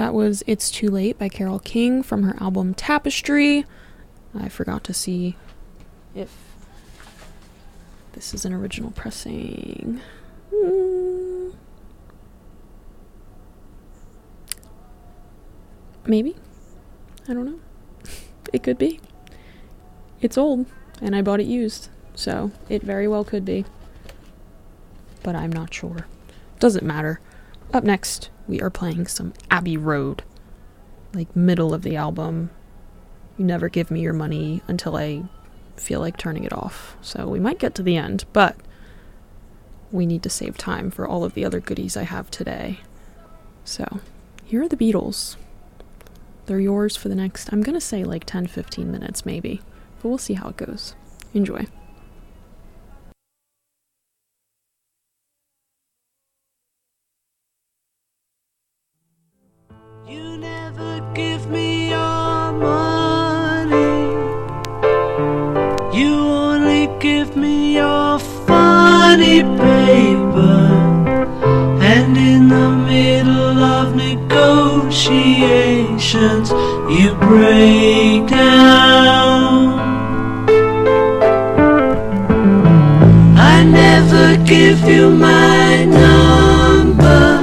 That was It's Too Late by Carole King from her album Tapestry. I forgot to see if this is an original pressing. Maybe. I don't know. It could be. It's old, and I bought it used, so it very well could be. But I'm not sure. Doesn't matter. Up next, we are playing some Abbey Road. Like, middle of the album. You never give me your money until I feel like turning it off. So we might get to the end, but we need to save time for all of the other goodies I have today. So, here are the Beatles. They're yours for the next, I'm gonna say like 10-15 minutes maybe, but we'll see how it goes. Enjoy. You never give me your money. You only give me your funny paper. And in the middle of negotiations, you break down. I never give you my number.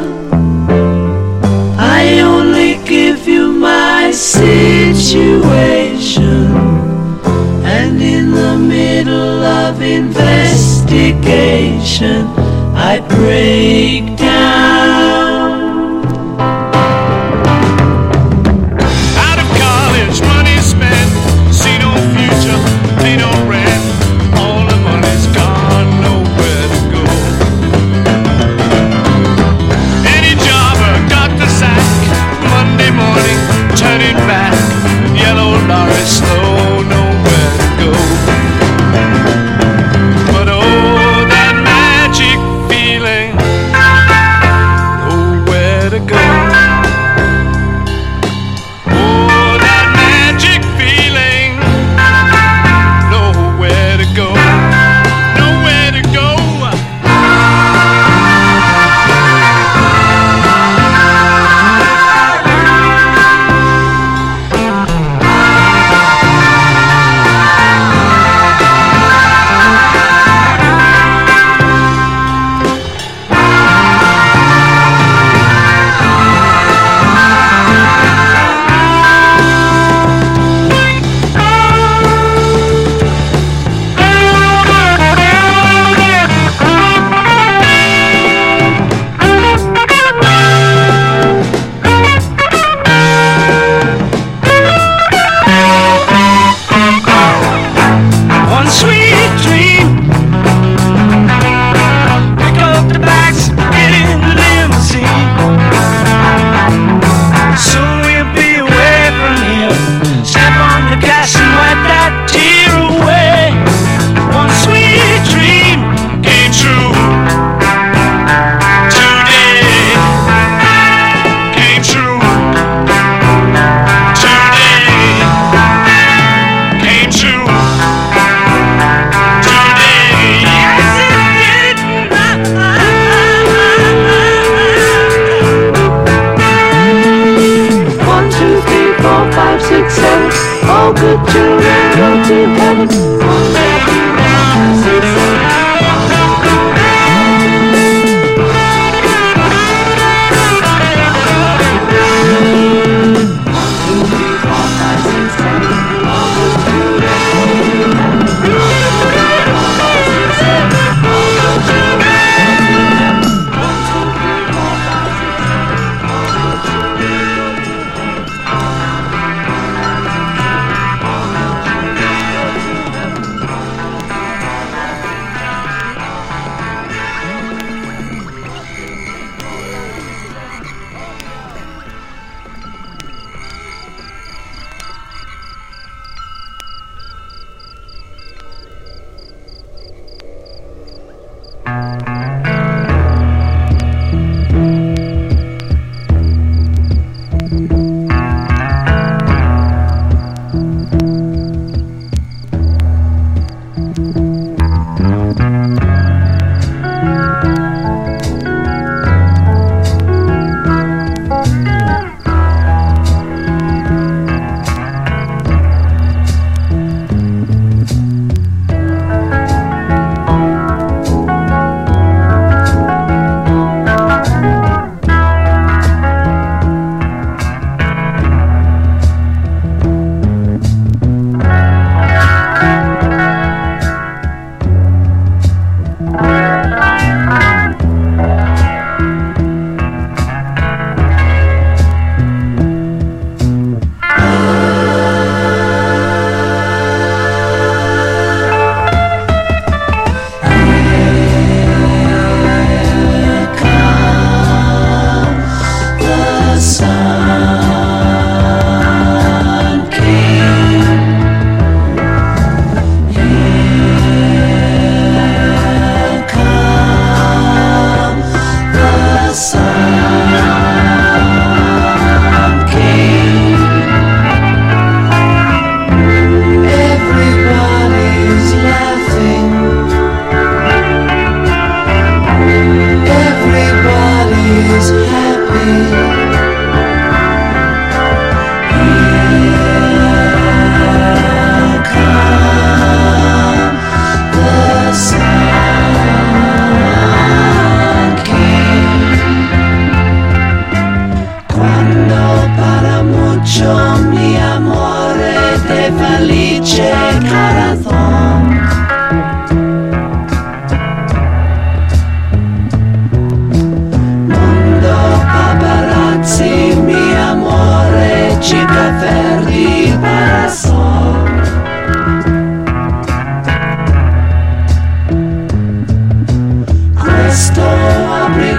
I only give you my situation. And in the middle of investigation, I break down. Out of college, money spent, see no future, pay no rent. All the money's gone, nowhere to go. Any jobber got the sack, Monday morning, turning back. Yellow lorry, slow, nowhere to go. But oh, that magic feeling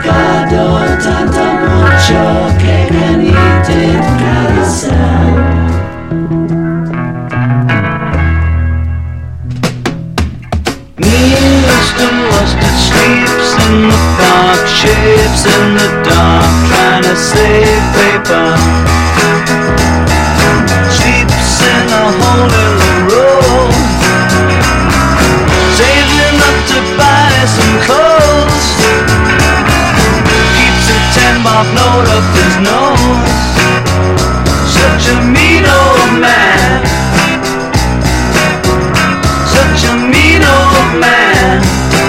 obrigado, tanto mucho que canite carousel. Me and Mr. Mustard sleeps in the park, shapes in the dark, trying to save paper. Sleeps in a hole in the road, saving up to buy some clothes. Keeps a 10-bob note up his nose. Such a mean old man. Such a mean old man.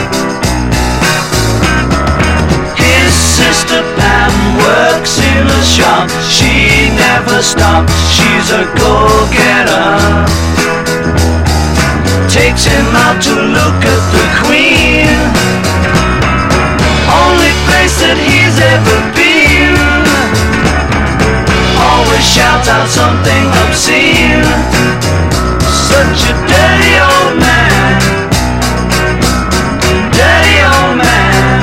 His sister Pam works in a shop. She never stops, she's a go-getter. Takes him out to look at the Queen, only place that he's ever been. Always shouts out something obscene. Such a dirty old man. Dirty old man.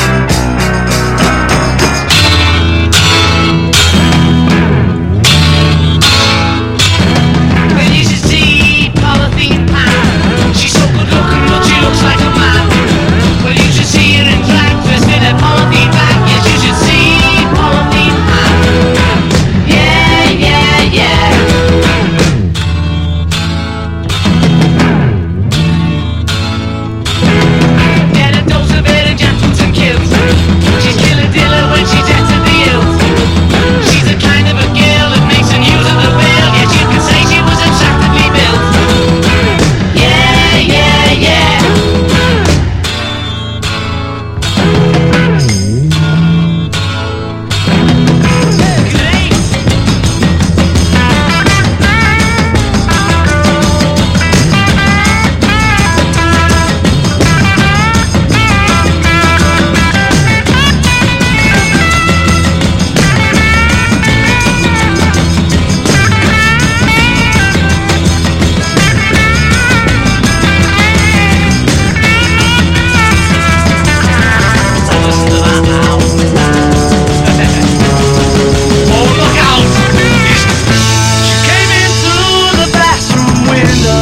Well, you should see Polythene Pam. She's so good looking, but she looks like a man. Well, you should see her in drag, twisted a polythene bag. Yes, you should see Polythene Pam. Yeah, yeah, yeah. Get a dose of it and jackboots and kills. She's killer diller when she's at the hills. She's the kind of a girl that makes an use of the veil. Yes, you could say she was attractively built. Yeah, yeah, yeah. Great. Oh, look out! She came in through the bathroom window,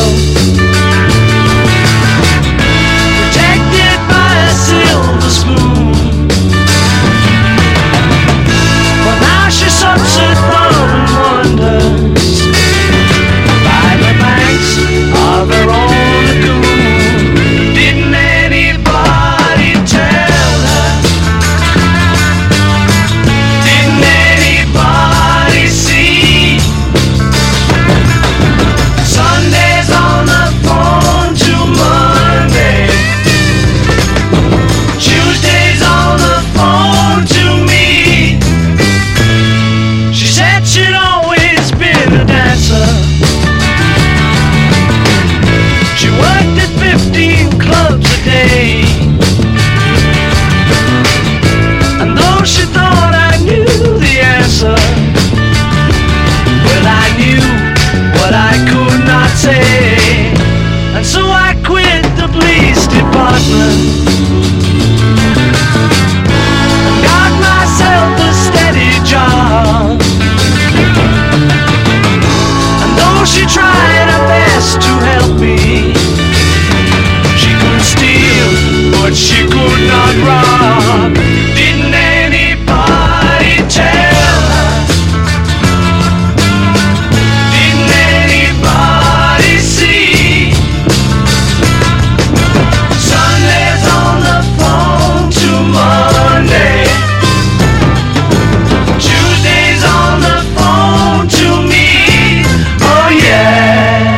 protected by a silver spoon. But now she sucks it down and wonders by the banks of her own lagoon. Didn't anybody tell her? Didn't anybody see? Sunday's on the phone to Monday. Tuesday's on the phone to me. She said she'd always been a dancer. She worked at 15 clubs a day. And though she thought I knew the answer, well, I knew what I could not say. And so I quit the police department and got myself a steady job. And though she tried her best to help me, she could steal, but she could not rob. Didn't anybody tell her? Didn't anybody see? Sunday's on the phone to Monday. Tuesday's on the phone to me. Oh yeah.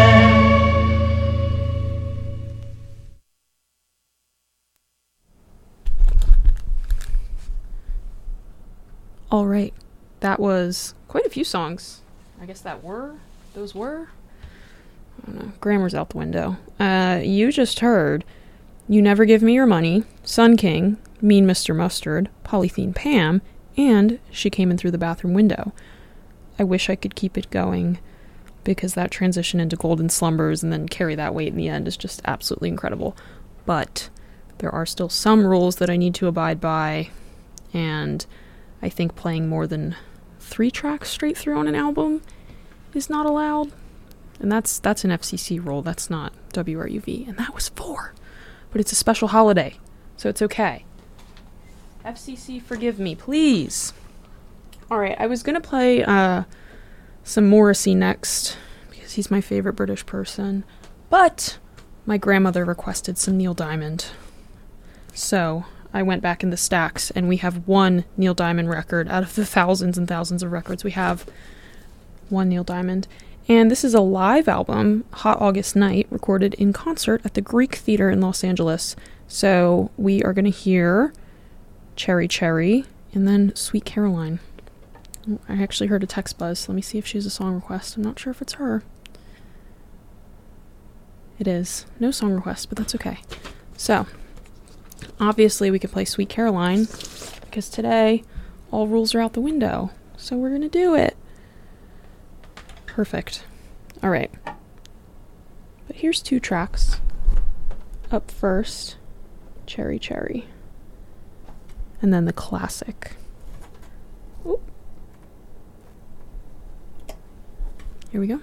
All right. That was quite a few songs. I guess those were? I don't know. Grammar's out the window. You just heard You Never Give Me Your Money, Sun King, Mean Mr. Mustard, Polythene Pam, and She Came In Through the Bathroom Window. I wish I could keep it going because that transition into Golden Slumbers and then Carry That Weight in the end is just absolutely incredible. But there are still some rules that I need to abide by, and I think playing more than 3 tracks straight through on an album is not allowed. And that's an FCC rule. That's not WRUV. And that was 4. But it's a special holiday, so it's okay. FCC, forgive me, please. Alright, I was going to play some Morrissey next, because he's my favorite British person. But my grandmother requested some Neil Diamond. So I went back in the stacks, and we have one Neil Diamond record. Out of the thousands and thousands of records, we have one Neil Diamond. And this is a live album, Hot August Night, recorded in concert at the Greek Theater in Los Angeles. So we are going to hear Cherry Cherry and then Sweet Caroline. I actually heard a text buzz. Let me see if she has a song request. I'm not sure if it's her. It is. No song request, but that's okay. So, obviously we can play Sweet Caroline, because today all rules are out the window. So we're going to do it. Perfect. Alright. But here's 2 tracks. Up first, Cherry Cherry. And then the classic. Oop. Here we go.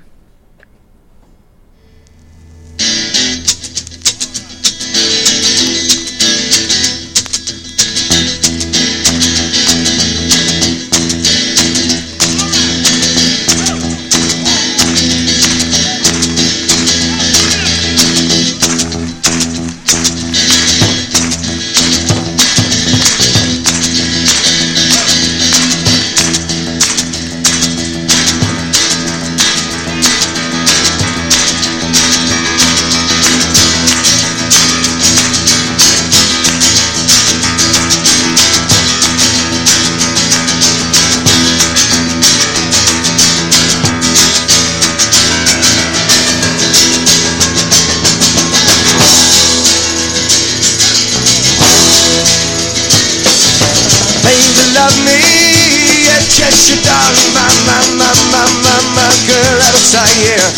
Love me, yes you darling, my girl out of sight, yeah.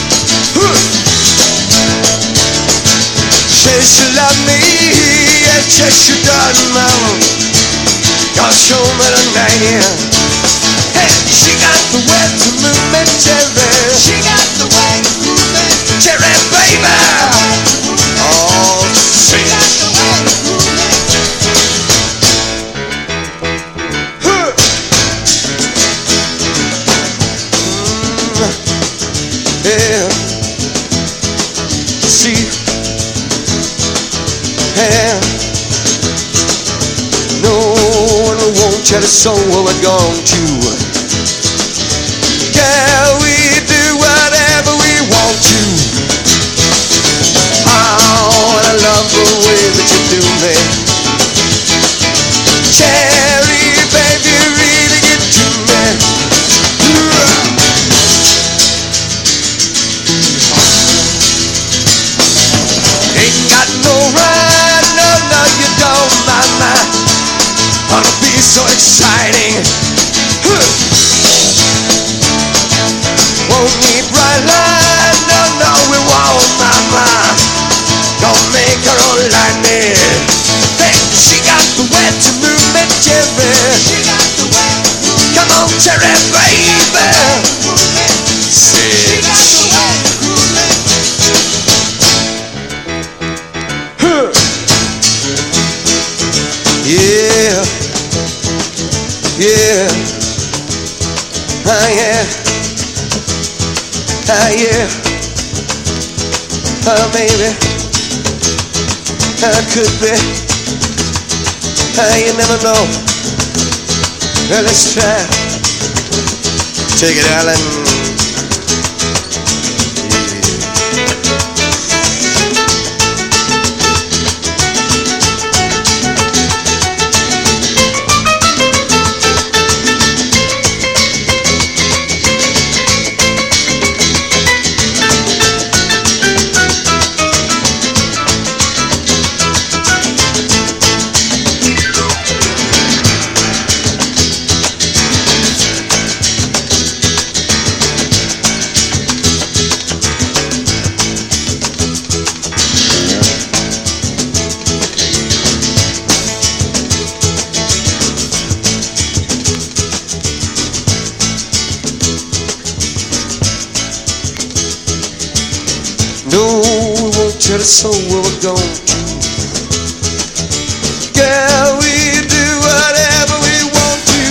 Says she love me, yes you darling, mama. Gonna show me tonight, yeah. Hey, she got the way to move me, cherry. She got the way to move me, cherry, baby. Oh, she got the way to move me. Yeah, see, yeah, no one won't tell us so what we're going to. Yeah, we do whatever we want to. Oh, and I love the way that you do me. Cherry, baby, you really get to me. Ain't got no right, no, you don't, mama. Wanna be so exciting. Won't need bright light, no, we won't, mama. Don't make her own lightning. Hey, she got the way to move me, cherry. Come on, cherry, baby. She got the way to move me. Yeah, yeah, yeah, yeah, maybe, could be, you never know. Well, let's try. Take it, Alan. to the soul where we're going to. Girl, we do whatever we want to.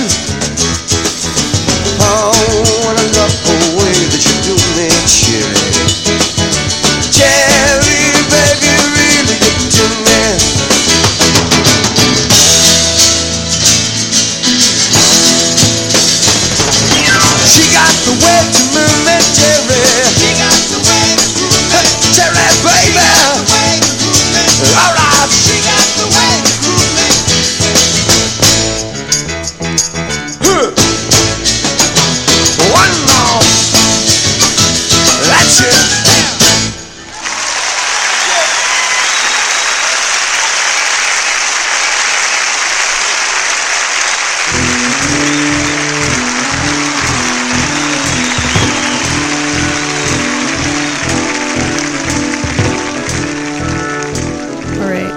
Oh, and I love the way that you do me, Cherry. Cherry, baby, really get to me. She got the way to move me, Cherry. She got the way to move me, Cherry, baby. All right. She got the way to move me. One more. That's it. Alright.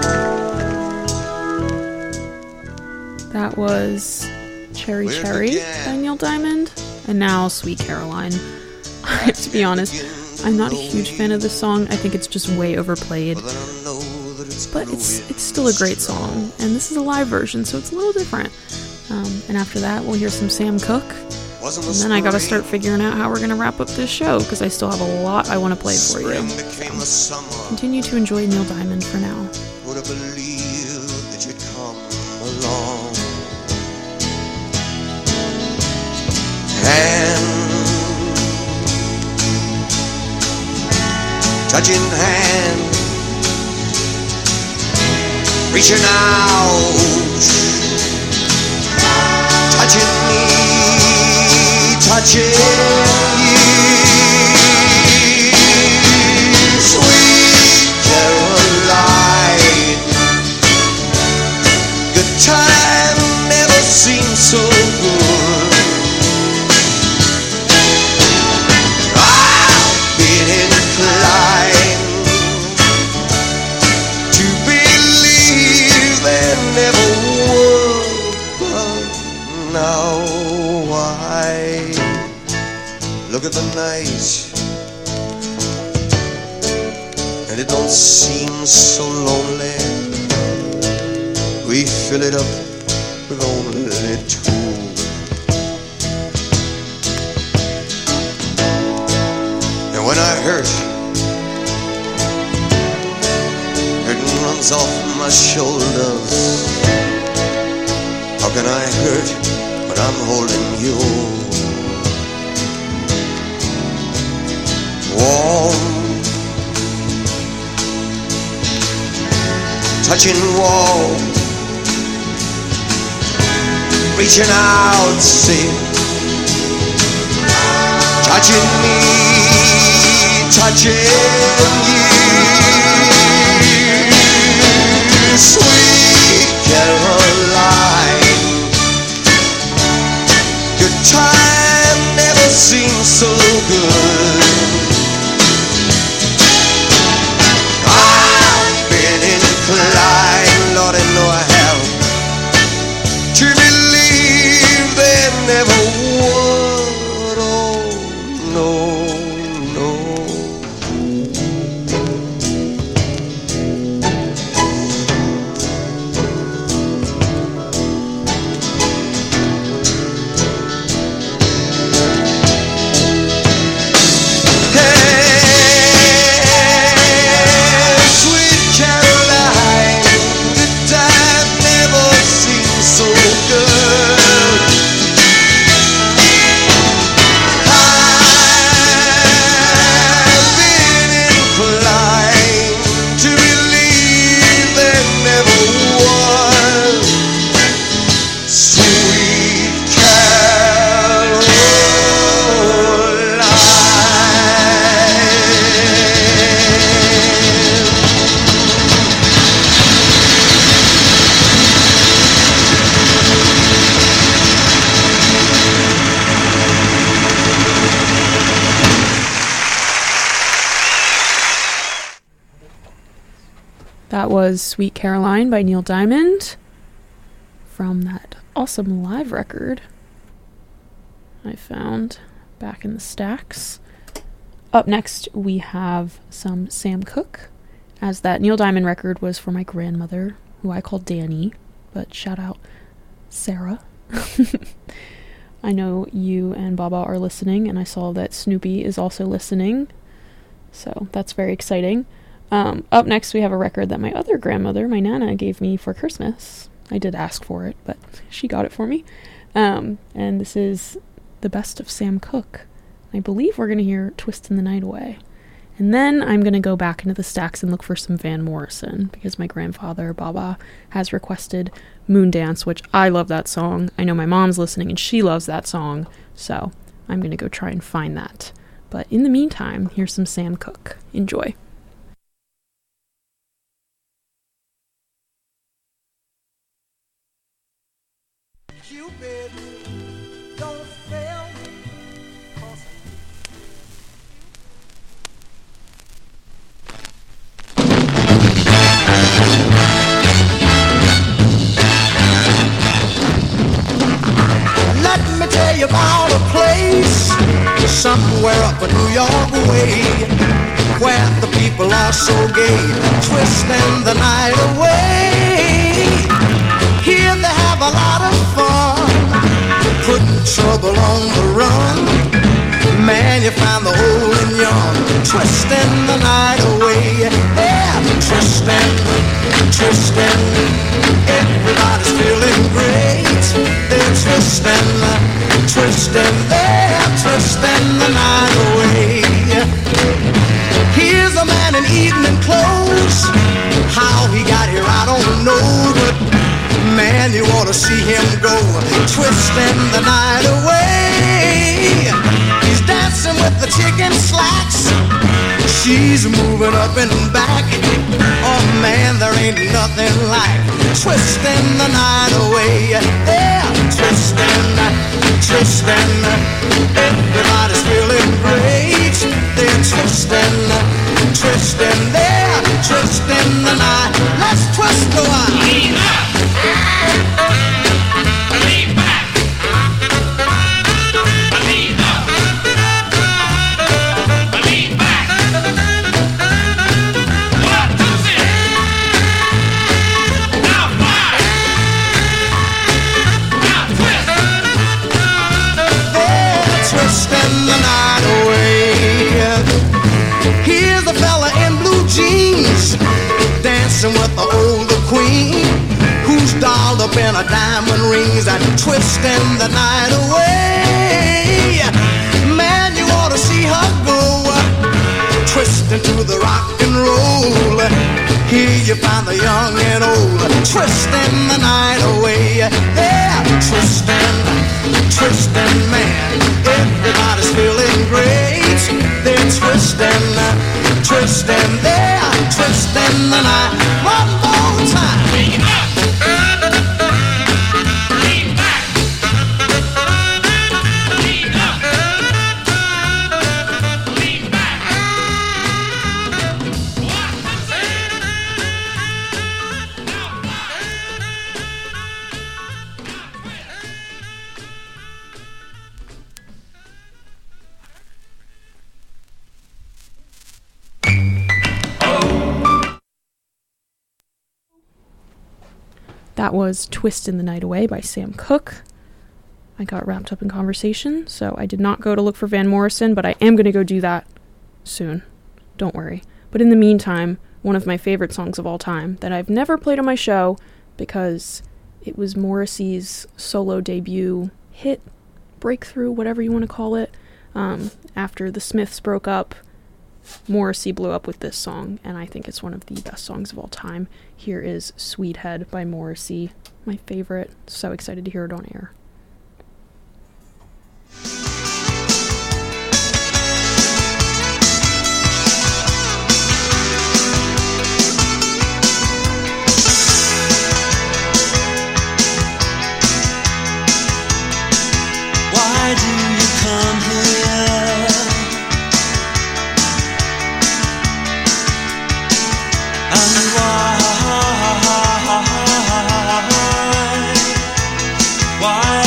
That was Cherry Cherry by Neil Diamond, and now Sweet Caroline. To be honest, I'm not a huge fan of this song. I think it's just way overplayed. But it's still a great song, and this is a live version, so it's a little different. And after that, we'll hear some Sam Cooke, and then I gotta start figuring out how we're gonna wrap up this show, because I still have a lot I want to play for you. Continue to enjoy Neil Diamond for now. Would have believed that you'd come along. Hand, touching hand, reaching out, touching me, touching you. Sweet Caroline, good time never seemed so good. I've been inclined to believe there never would, but now I look at the night and it don't seem so lonely. We fill it up with only two. And when I hurt, hurting runs off my shoulders. How can I hurt when I'm holding you? Warm, touching wall, reaching out, see, touching me, touching you. Sweet Caroline, good time never seemed so good. I've been inclined, Lord, I know I have, to believe there never would. Oh, no, no. That was Sweet Caroline by Neil Diamond from that awesome live record I found back in the stacks. Up next, we have some Sam Cooke as that Neil Diamond record was for my grandmother, who I call Danny, but shout out Sarah. I know you and Baba are listening, and I saw that Snoopy is also listening, so that's very exciting. Up next, we have a record that my other grandmother, my Nana, gave me for Christmas. I did ask for it, but she got it for me. And this is the best of Sam Cooke. I believe we're going to hear Twistin' the Night Away. And then I'm going to go back into the stacks and look for some Van Morrison, because my grandfather, Baba, has requested Moondance, which I love that song. I know my mom's listening and she loves that song, so I'm going to go try and find that. But in the meantime, here's some Sam Cooke. Enjoy. Cupid, don't fail me, 'cause let me tell you about a place somewhere up in New York way, where the people are so gay, twisting the night away. Here they have a lot of fun, putting trouble on the run. Man, you find the old and young, twisting the night away. Yeah, twisting, twisting. Everybody's feeling great. They're twisting, twisting. They're twisting the night away. Here's a man in evening clothes. How he got here, I don't know, but man, you ought to see him go, twisting the night away. He's dancing with the chicken slacks. She's moving up and back. Oh man, there ain't nothing like twisting the night away. Yeah, twisting, twisting. Everybody's feeling great. They're twisting, twisting. They're twisting the night. Let's twist the while. Lean back. Lean up. Lean back. What does it? Now fly. Now twist. They're twisting the night away. Here's a fella in blue jeans, dancing with the older queen, who's dolled up in a diamond rings and twisting the night away. Man, you ought to see her go, twisting to the rock and roll. Here you find the young and old, twisting the night away. Yeah, twisting, twisting, man. Everybody's feeling great. They're twisting, twisting. They're twisting the night. One more time. Lean up. Lean back. Lean up. Lean back. What does it? Now fly. Now twist. That was Twistin' the Night Away by Sam Cooke. I got wrapped up in conversation, so I did not go to look for Van Morrison, but I am going to go do that soon. Don't worry. But in the meantime, one of my favorite songs of all time that I've never played on my show because it was Morrissey's solo debut hit, breakthrough, whatever you want to call it. After the Smiths broke up, Morrissey blew up with this song, and I think it's one of the best songs of all time. Here is Sweethead by Morrissey, my favorite. So excited to hear it on air. Why do you come here? And why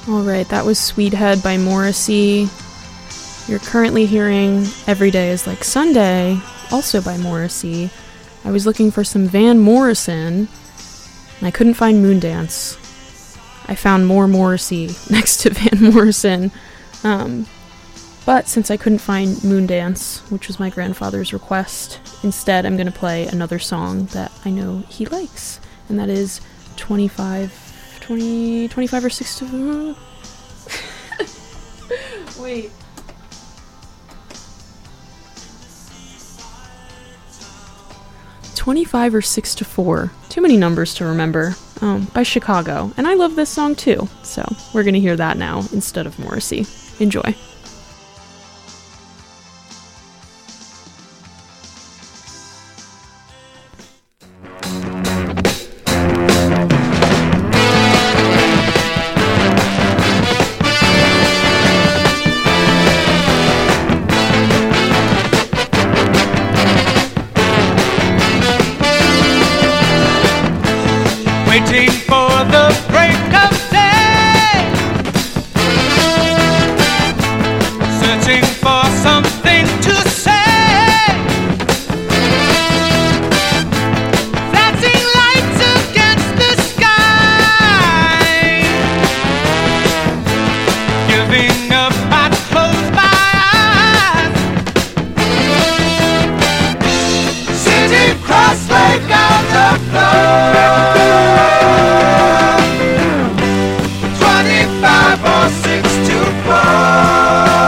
Alright, that was Sweethead by Morrissey. You're currently hearing Every Day is Like Sunday, also by Morrissey. I was looking for some Van Morrison, and I couldn't find Moondance. I found more Morrissey next to Van Morrison. But since I couldn't find Moondance, which was my grandfather's request, instead I'm going to play another song that I know he likes, and that is 25 or 6 to... Wait. "25 or 6 to 4. Too many numbers to remember. By Chicago. And I love this song too, so we're going to hear that now instead of Morrissey. Enjoy. Waiting for the break of day, searching for something to say, flashing lights against the sky, giving up, I close my eyes, city cross lake on the floor. 25 or 6 to 4.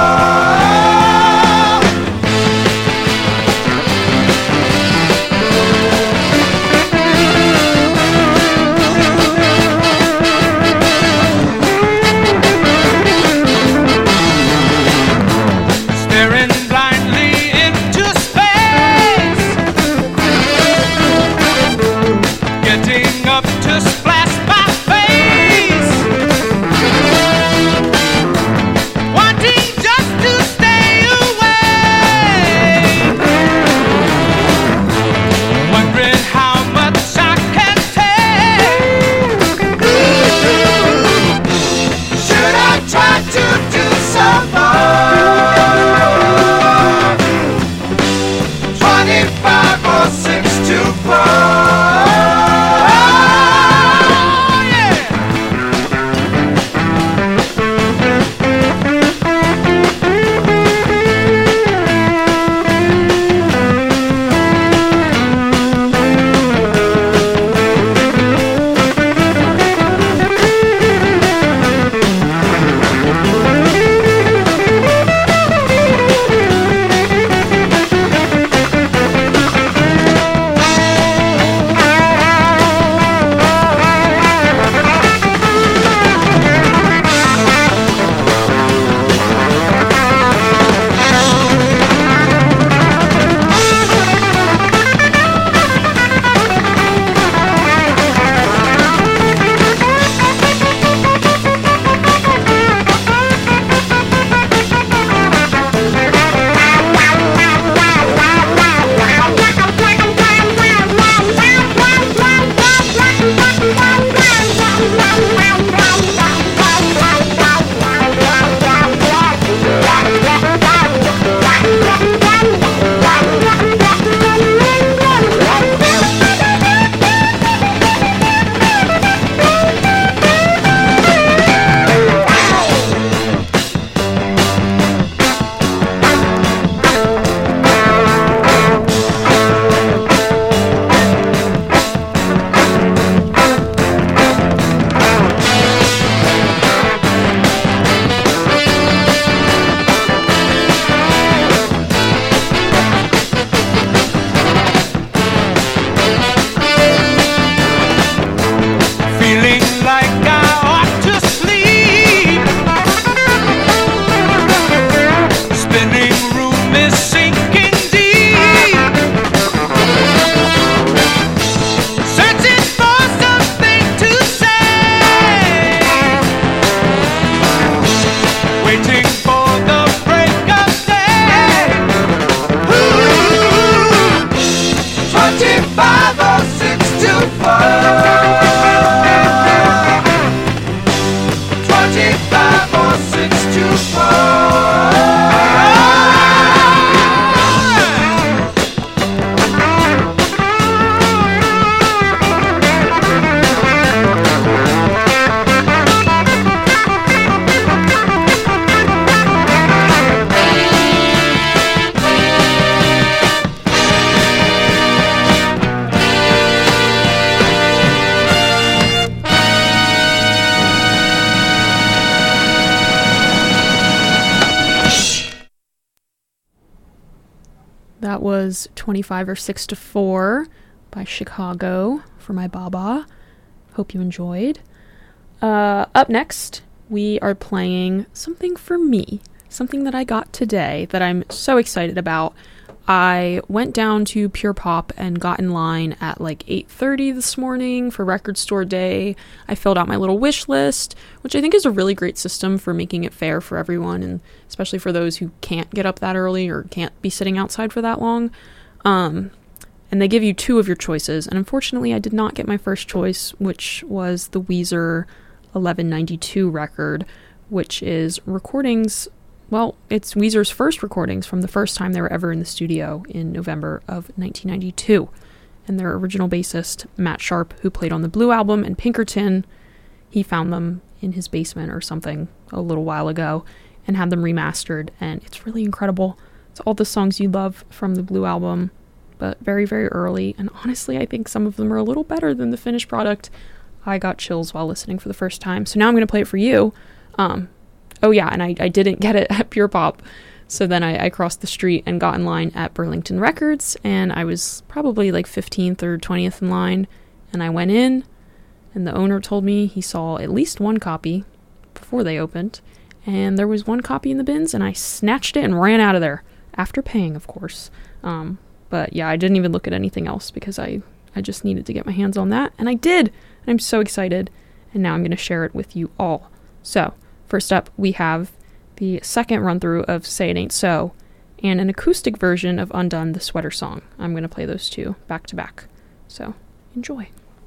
Staring blindly into space, getting up to splash my face. 25 or 624. That was 25 or 6 to 4 by Chicago for my Baba. Hope you enjoyed. Up next, we are playing something for me. Something that I got today that I'm so excited about. I went down to Pure Pop and got in line at like 8:30 this morning for record store day. I filled out my little wish list, which I think is a really great system for making it fair for everyone, and especially for those who can't get up that early or can't be sitting outside for that long. And they give you 2 of your choices, and unfortunately I did not get my first choice, which was the Weezer 1192 record, which is recordings. Well, it's Weezer's first recordings from the first time they were ever in the studio in November of 1992. And their original bassist, Matt Sharp, who played on the Blue Album and Pinkerton, he found them in his basement or something a little while ago and had them remastered, and it's really incredible. It's all the songs you love from the Blue Album, but very, very early, and honestly, I think some of them are a little better than the finished product. I got chills while listening for the first time, so now I'm going to play it for you. Oh yeah, and I didn't get it at Pure Pop, so then I crossed the street and got in line at Burlington Records, and I was probably like 15th or 20th in line, and I went in, and the owner told me he saw at least 1 copy before they opened, and there was 1 copy in the bins, and I snatched it and ran out of there, after paying, of course. But yeah, I didn't even look at anything else because I just needed to get my hands on that, and I did, and I'm so excited, and now I'm going to share it with you all. So, first up, we have the second run-through of Say It Ain't So, and an acoustic version of Undone, the Sweater Song. I'm going to play those 2 back to back. So, enjoy.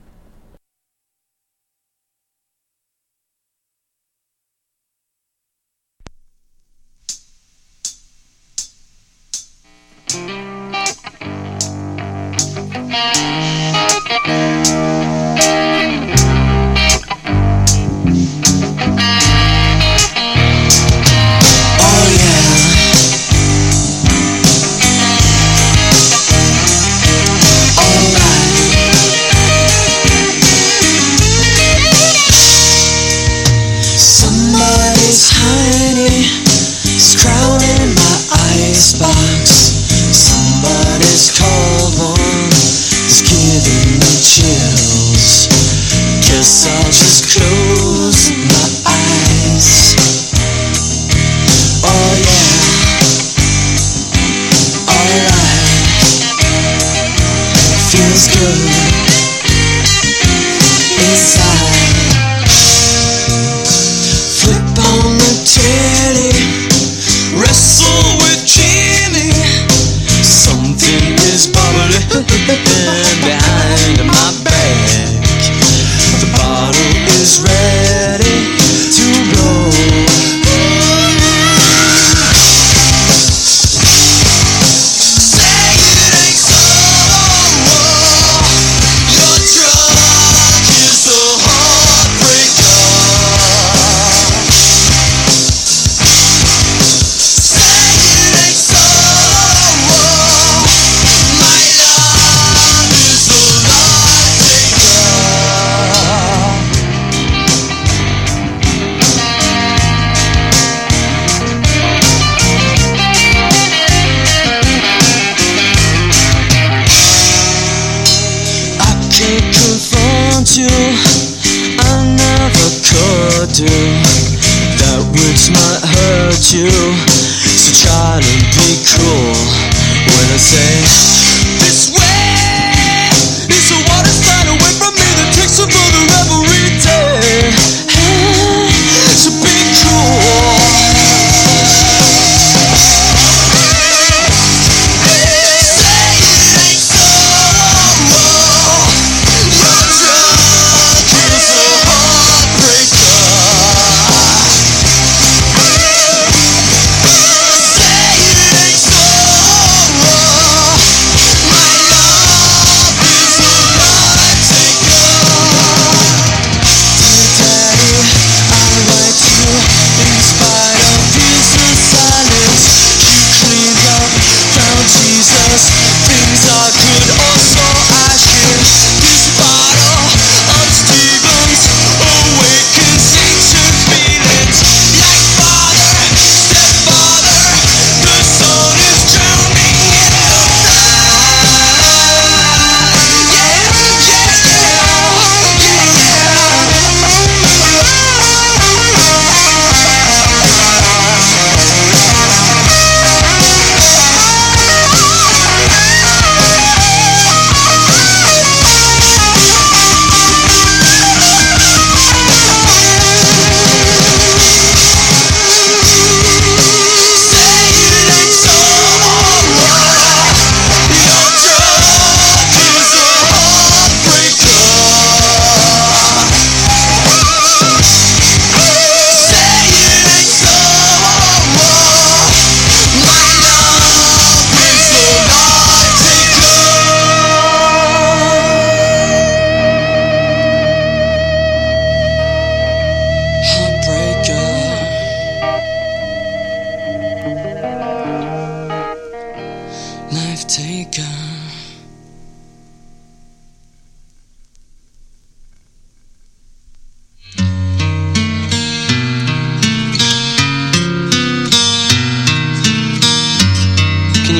I'll just close my eyes. Oh yeah, alright. Feels good inside. Flip on the telly, wrestle with Jimmy. Something is bubbling behind my back. The bottle is ready to blow. Say it ain't so. Your drug is the heartbreaker. Say it ain't so. My love is the life taker. You, I never could do that which might hurt you. So try to be cool when I say this way is the water slide away from me that takes over the every day. So be cool. Your drug is a heartbreaker.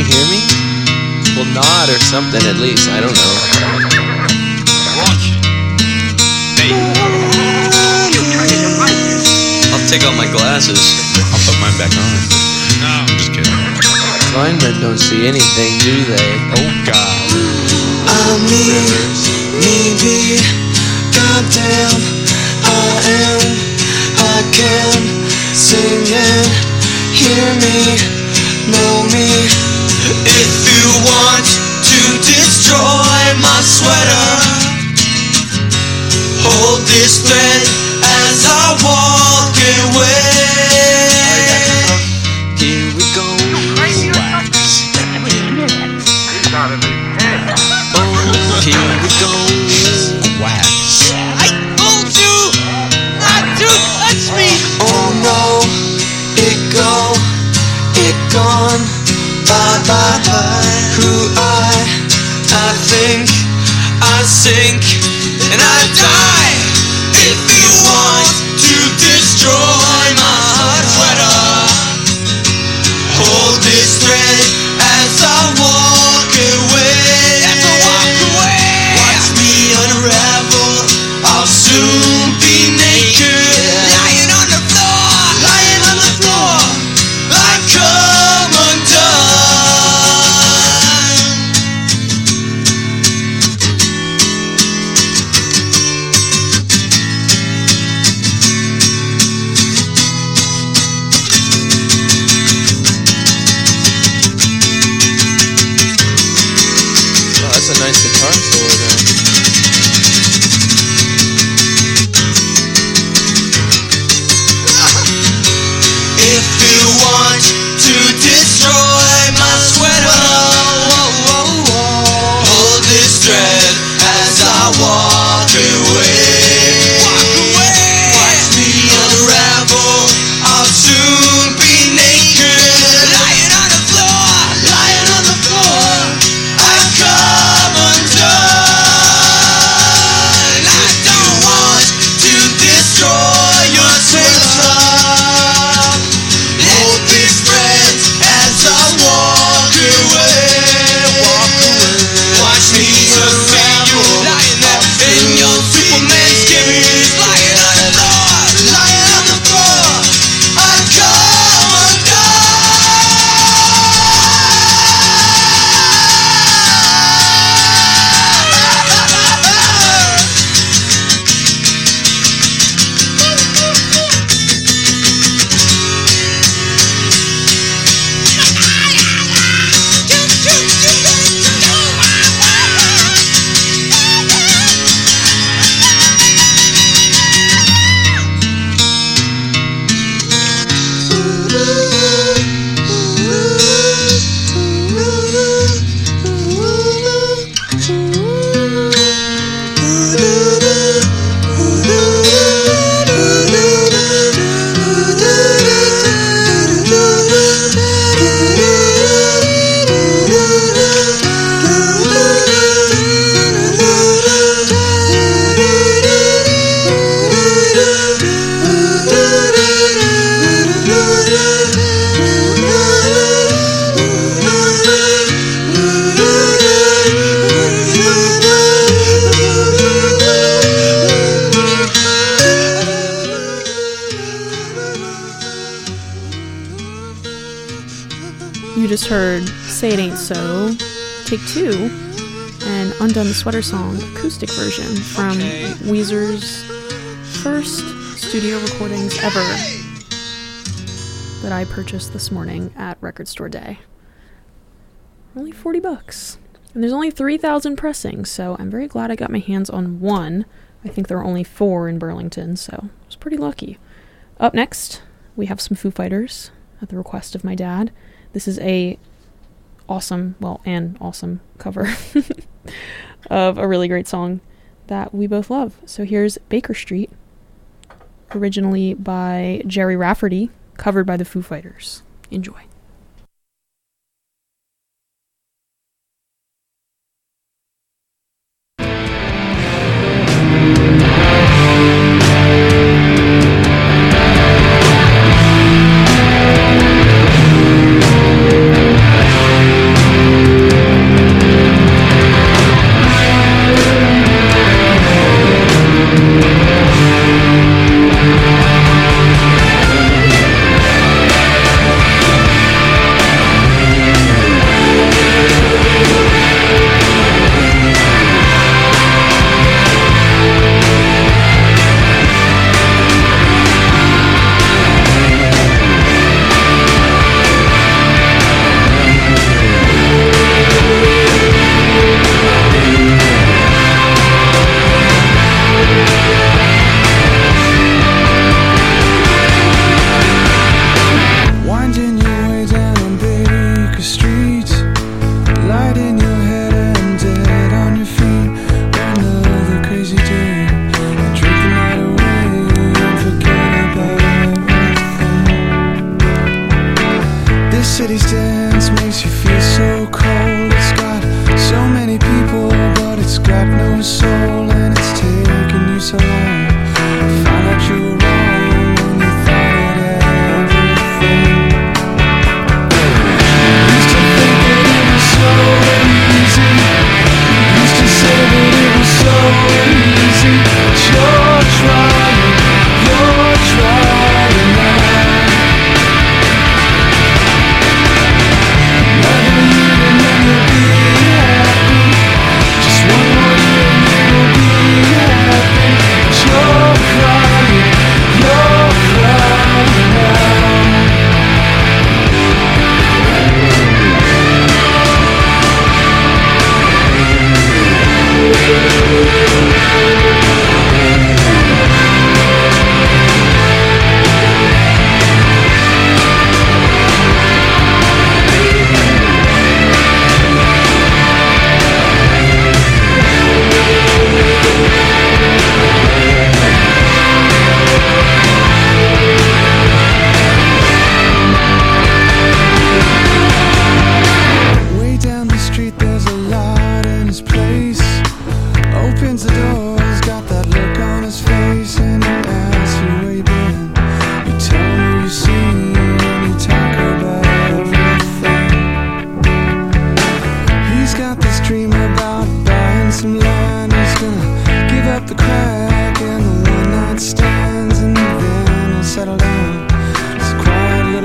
hear me? Well, nod or something at least. I don't know. I'll take off my glasses. I'll put mine back on. No, I'm just kidding. Blind men don't see anything, do they? Oh, God. Maybe, goddamn, I can sing and hear me, know me. If you want to destroy my sweater, hold this thread as I walk away. Here we go. Here we go. Wax. I told you not to touch me. Oh no, it gone. Bye. Who I think I sink and I die. If you want to destroy my sweater, hold this thread as I walk away. Watch me unravel. I'll soon be naked, lying on the floor. I come undone. Oh, that's a nice guitar solo there. If you want to destroy my sweater, hold this thread as I walk away. Watch me unravel. I'll soon be naked, lying on the floor. I come undone. I don't want to destroy your sweater. Hold this thread as I walk away. Watch me unravel. Lying there in your Superman skivvies, lying on the floor. I come You just heard Say It Ain't So, Take Two, and Undone the Sweater Song acoustic version from Weezer's first studio recordings ever that I purchased this morning at Record Store Day. Only $40. And there's only 3,000 pressings, so I'm very glad I got my hands on one. I think there are only 4 in Burlington, so I was pretty lucky. Up next, we have some Foo Fighters at the request of my dad. This is an awesome cover of a really great song that we both love. So here's Baker Street, originally by Jerry Rafferty, covered by the Foo Fighters. Enjoy.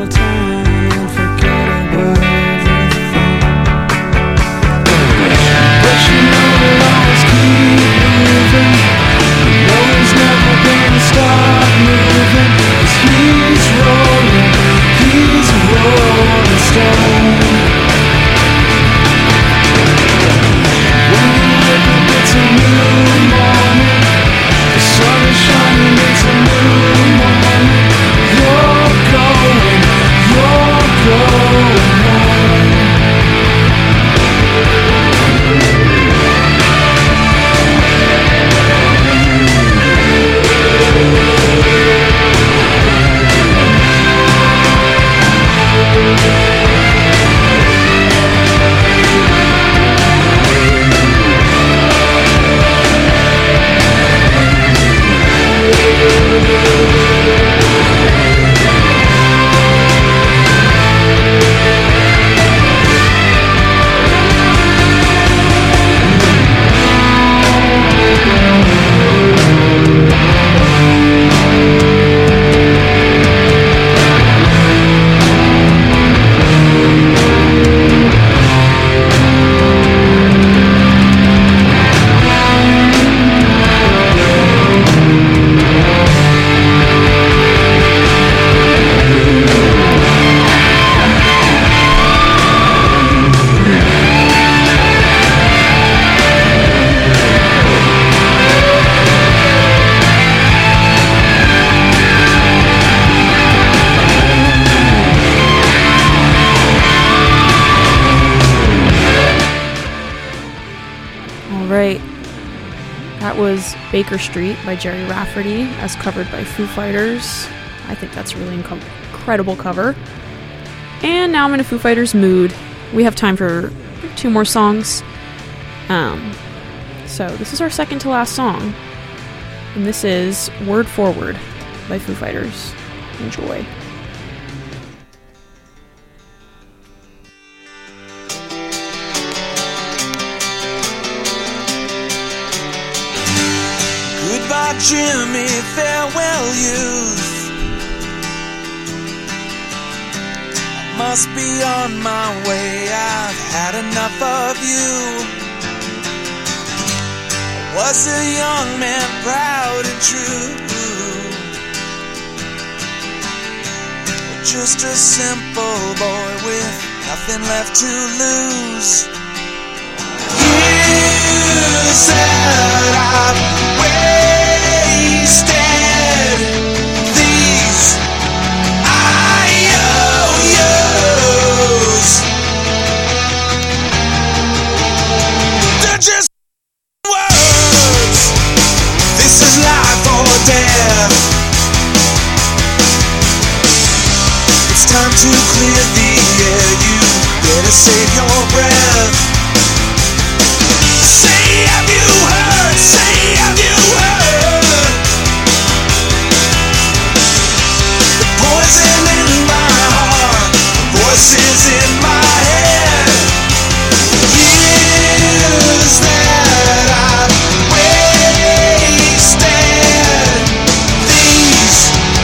little town and forget about everything. But you know we'll always keep moving. You know he's never gonna stop moving. 'Cause he's a rolling stone. When you wake up it's a new morning. The sun is shining, it's a new morning. You're going home. Right. That was Baker Street by Jerry Rafferty, as covered by Foo Fighters. I think that's a really incredible cover. And now I'm in a Foo Fighters mood. We have time for 2 more songs. So this is our second to last song. And this is Word Forward by Foo Fighters. Enjoy. Goodbye, Jimmy, farewell, youth. I must be on my way, I've had enough of you. I was a young man, proud and true, just a simple boy with nothing left to lose. Years that I've wasted, these IOUs, they're just words. This is life or death. It's time to clear the air. You better save your breath. Say, have you heard? Say, have you heard? The poison in my heart, voices in my head. Years that I've wasted, these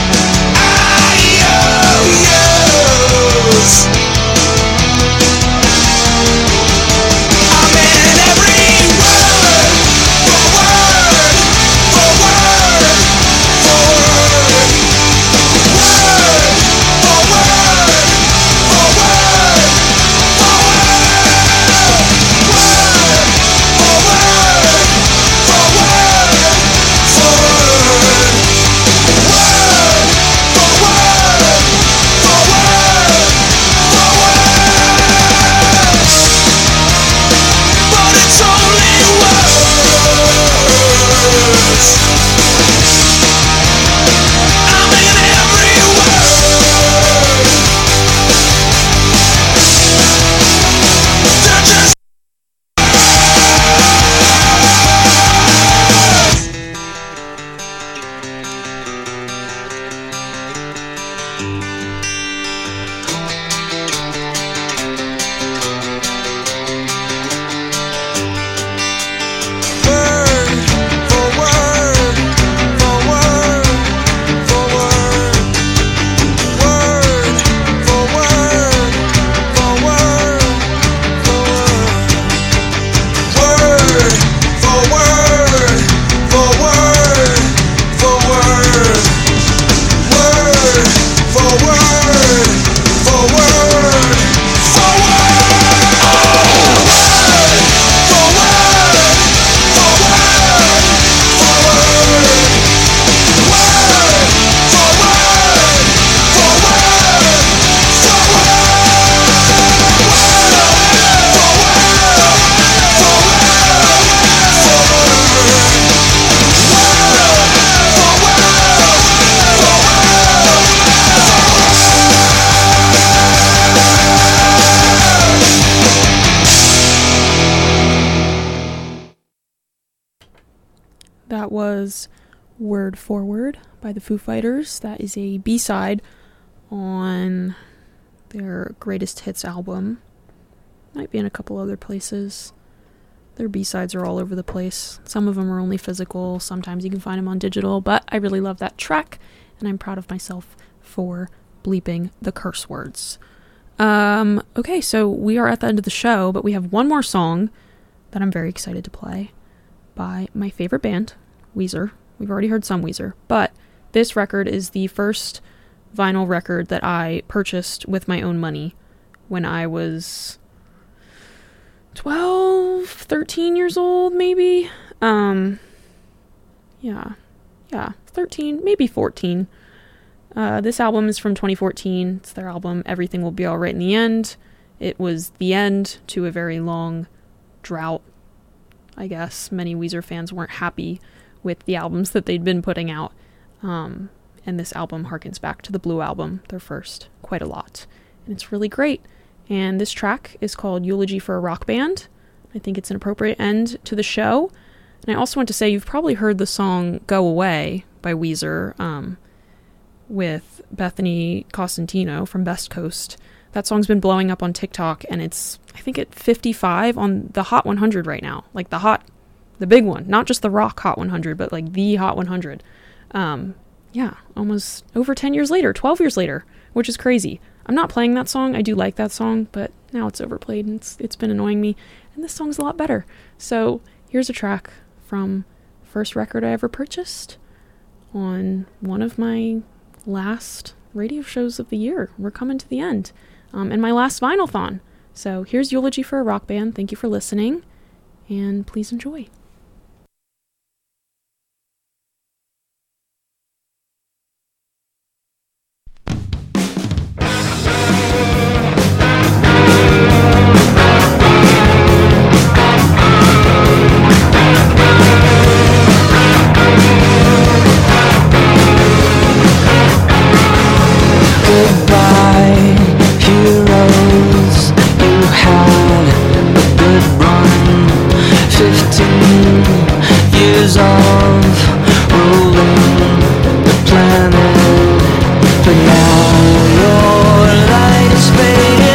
IOUs. I'm in every word, for word, for word, for word, word, for word, for word, for but it's only words. I'm in every word. They're just word for word, for word, for word, word was Word Forward by the Foo Fighters. That is a B-side on their Greatest Hits album. Might be in a couple other places. Their B-sides are all over the place. Some of them are only physical. Sometimes you can find them on digital. But I really love that track, and I'm proud of myself for bleeping the curse words. Okay, so we are at the end of the show, but we have one more song that I'm very excited to play by my favorite band, Weezer. We've already heard some Weezer, but this record is the first vinyl record that I purchased with my own money when I was 12, 13 years old, maybe. Yeah, 13, maybe 14. This album is from 2014. It's their album, Everything Will Be Alright in the End. It was the end to a very long drought, I guess. Many Weezer fans weren't happy with the albums that they'd been putting out. And this album harkens back to the Blue Album, their first, quite a lot. And it's really great. And this track is called Eulogy for a Rock Band. I think it's an appropriate end to the show. And I also want to say you've probably heard the song Go Away by Weezer with Bethany Costantino from Best Coast. That song's been blowing up on TikTok, and it's, I think, at 55 on the Hot 100 right now. Like the big one. Not just the rock Hot 100, but like the Hot 100. Yeah, almost over 10 years later, 12 years later, which is crazy. I'm not playing that song. I do like that song, but now it's overplayed and it's been annoying me. And this song's a lot better. So here's a track from the first record I ever purchased on one of my last radio shows of the year. We're coming to the end. And my last Vinyl-thon. So here's Eulogy for a Rock Band. Thank you for listening, and please enjoy. But now your light is fading.